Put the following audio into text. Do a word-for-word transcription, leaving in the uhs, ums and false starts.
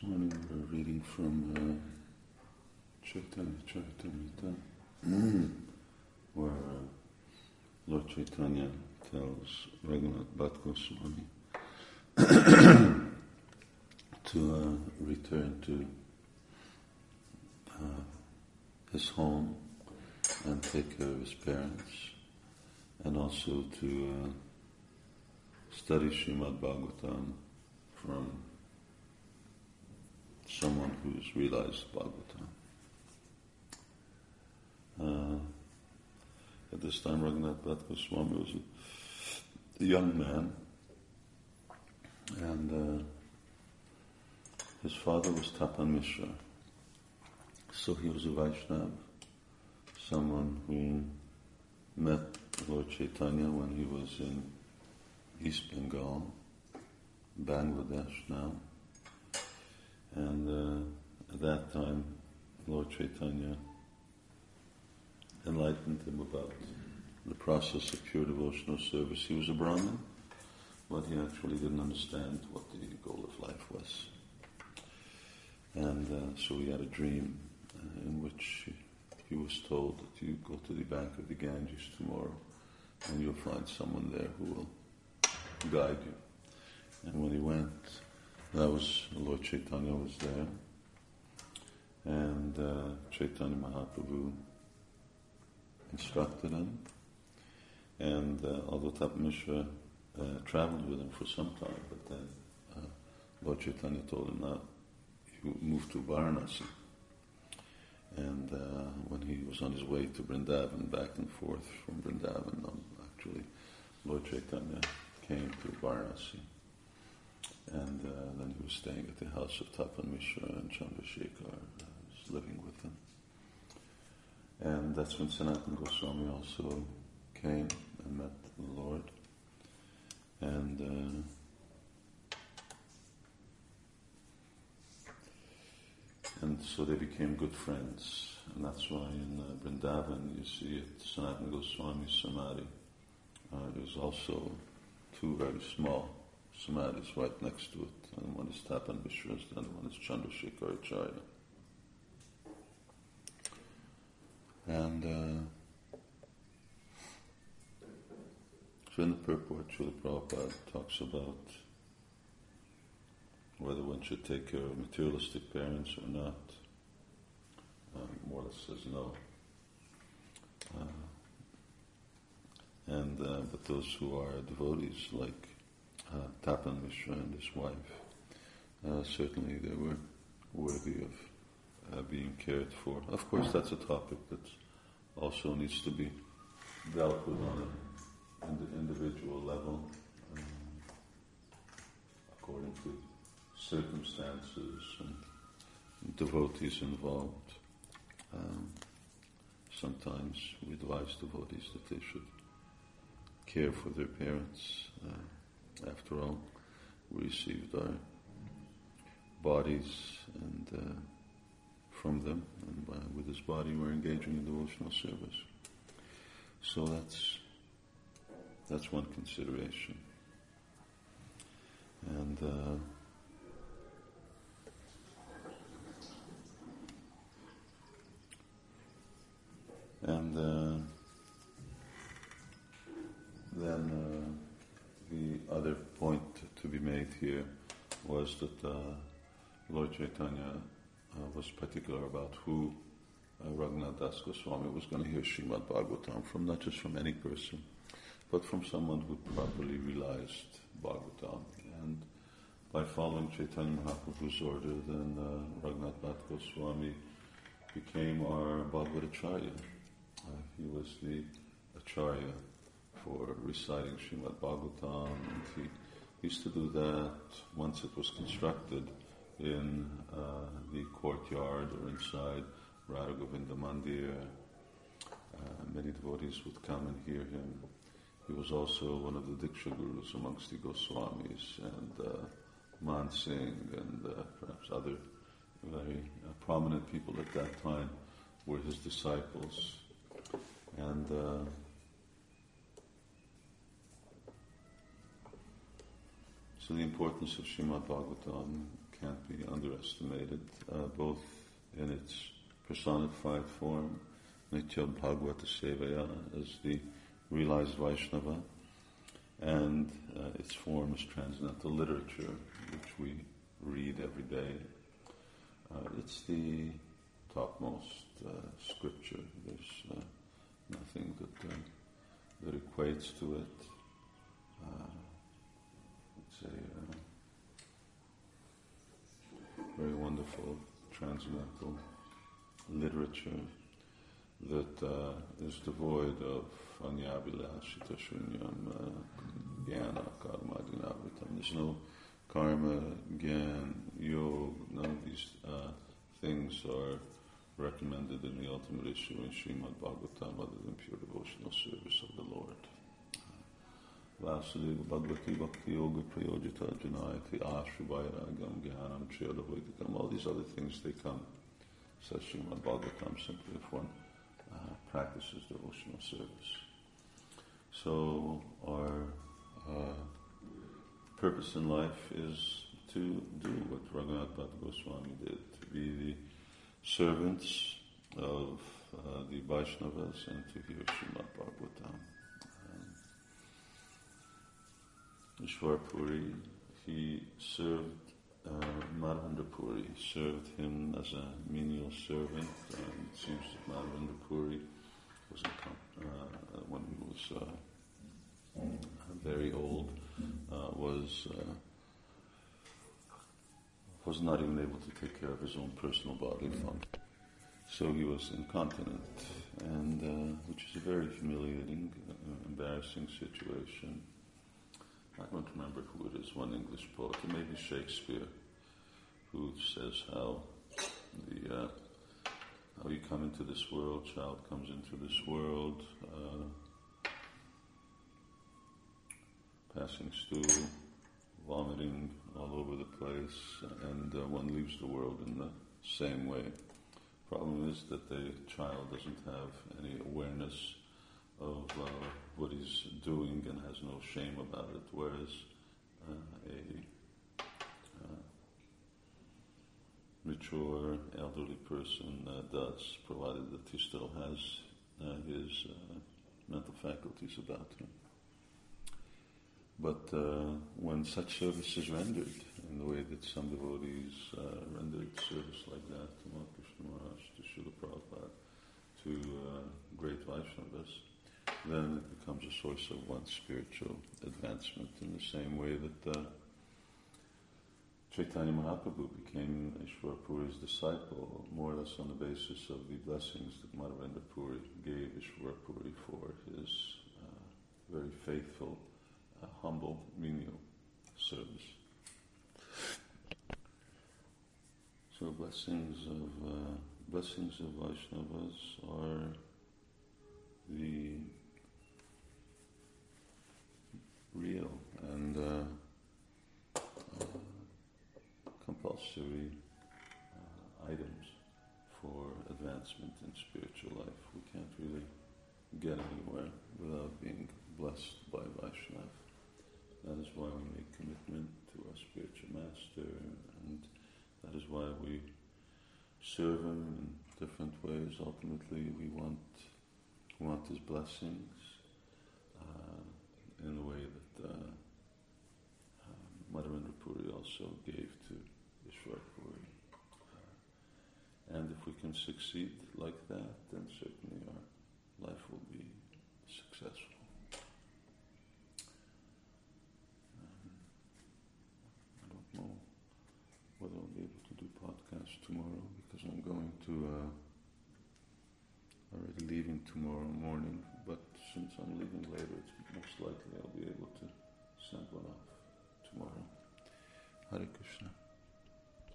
morning we're reading from uh, Chaitanya Charitamrita, mm. where uh, Lord Chaitanya tells Raghunath Bhatt Goswami to uh, return to uh, his home and take care of his parents, and also to uh, study Srimad Bhagavatam from someone who's realized Bhagavatam. Uh, at this time, Raghunath Bhatt Goswami was a, a young man, and uh, his father was Tapan Mishra. So he was a Vaishnava, someone who met Lord Chaitanya when he was in East Bengal, Bangladesh now. And uh, at that time, Lord Chaitanya enlightened him about the process of pure devotional service. He was a Brahmin, but he actually didn't understand what the goal of life was. And uh, so he had a dream uh, in which he, he was told that you go to the bank of the Ganges tomorrow and you'll find someone there who will guide you. And when he went, that was, Lord Chaitanya was there, and uh, Chaitanya Mahaprabhu instructed him, and uh, although Tapan Mishra uh, traveled with him for some time, but then uh, Lord Chaitanya told him that he moved to Varanasi, and uh, when he was on his way to Vrindavan, back and forth from Vrindavan, um, actually, Lord Chaitanya came to Varanasi. And uh, then he was staying at the house of Tapan Mishra, and Chandrasekhar uh, was living with him. And that's when Sanatana Goswami also came and met the Lord. And uh, and so they became good friends. And that's why in uh, Vrindavan you see it, Sanatana Goswami's Samadhi uh, is also two very small Samadhis right next to it, and one is Tapan Mishra's, the other one is Chandrasekhar Acharya. And uh, so in the purport, Srila Prabhupada talks about whether one should take care of materialistic parents or not. Uh, more or less says no. Uh, and uh, but those who are devotees, like Uh, Tapan Mishra and his wife, uh, certainly they were worthy of uh, being cared for. Of course, that's a topic that also needs to be dealt with on an individual level, um, according to circumstances and devotees involved. Um, sometimes we advise devotees that they should care for their parents. Uh, After all, we received our bodies and uh, from them, and by, with this body we're engaging in devotional service. So that's that's one consideration. And uh, and uh, then. Uh, The other point to be made here was that uh, Lord Chaitanya uh, was particular about who uh, Raghunath Das Goswami was going to hear Srimad Bhagavatam from, not just from any person, but from someone who properly realized Bhagavatam. And by following Chaitanya Mahaprabhu's order, then uh, Raghunath Das Goswami became our Bhagavata-charya. Uh, he was the Acharya for reciting Srimad Bhagavatam, and he used to do that once it was constructed in uh, the courtyard or inside Radha Govinda Mandir. Uh, many devotees would come and hear him. He was also one of the Diksha Gurus amongst the Goswamis, and uh, Man Singh and uh, perhaps other very uh, prominent people at that time were his disciples. And uh, So the importance of Srimad Bhagavatam can't be underestimated, uh, both in its personified form, Nitya Bhagavata Sevaya, as the realized Vaishnava, and uh, its form as transcendental literature, which we read every day. Uh, it's the topmost uh, scripture. There's uh, nothing that uh, that equates to it. Uh, it's a uh, very wonderful transcendental literature that uh, is devoid of anyabhilasita shunyam, uh, jnana, karma, adinavritam. There's no karma, jnana, yoga, none of these uh, things are recommended in the ultimate issue in Srimad Bhagavatam other than pure devotional service of the Lord. Vasudeva Bhagavati Bhakti Yoga Prayojita Janayati Ashra Vairagam Jnanam Chayodavoidikam. All these other things, they come, says Srimad Bhagavatam, simply if one uh, practices devotional service. So our uh, purpose in life is to do what Raghunath Bhatta Goswami did, to be the servants of uh, the Vaishnavas and to hear Srimad Bhagavatam. Um, Ishwar Puri, he served uh, Madhavendra Puri, served him as a menial servant. Um, it seems that Madhavendra Puri was uh, when he was uh, very old, uh, was uh, was not even able to take care of his own personal bodily function. So he was incontinent, and uh, which is a very humiliating, uh, embarrassing situation. I don't remember who it is, one English poet, it may be Shakespeare, who says how the uh, how you come into this world, child comes into this world, uh, passing stool, vomiting all over the place, and uh, one leaves the world in the same way. Problem is that the child doesn't have any awareness of uh, what he's doing and has no shame about it, whereas uh, a uh, mature elderly person uh, does, provided that he still has uh, his uh, mental faculties about him. But uh, when such service is rendered, in the way that some devotees uh, rendered service like that to Krishna Maharaj, to Srila Prabhupada, to uh, great Vaishnavas, then it becomes a source of one's spiritual advancement in the same way that uh, Chaitanya Mahaprabhu became Ishwar Puri's disciple, more or less on the basis of the blessings that Madhavendra Puri gave Ishwar Puri for his uh, very faithful, uh, humble, menial service. So blessings of uh, blessings of Vaishnavas are the real and uh, uh, compulsory uh, items for advancement in spiritual life. We can't really get anywhere without being blessed by Vaishnava. That is why we make commitment to our spiritual master, and that is why we serve him in different ways. Ultimately, we want we want his blessings uh, in the way that uh, uh, Madhavendra Puri also gave to Ishwar Puri. Uh, and if we can succeed like that, then certainly our life will be successful. Know whether I'll be able to do podcasts tomorrow, because I'm going to uh, already leaving tomorrow morning, but since I'm leaving later, it's most likely I'll be able to send one off tomorrow. Hare Krishna.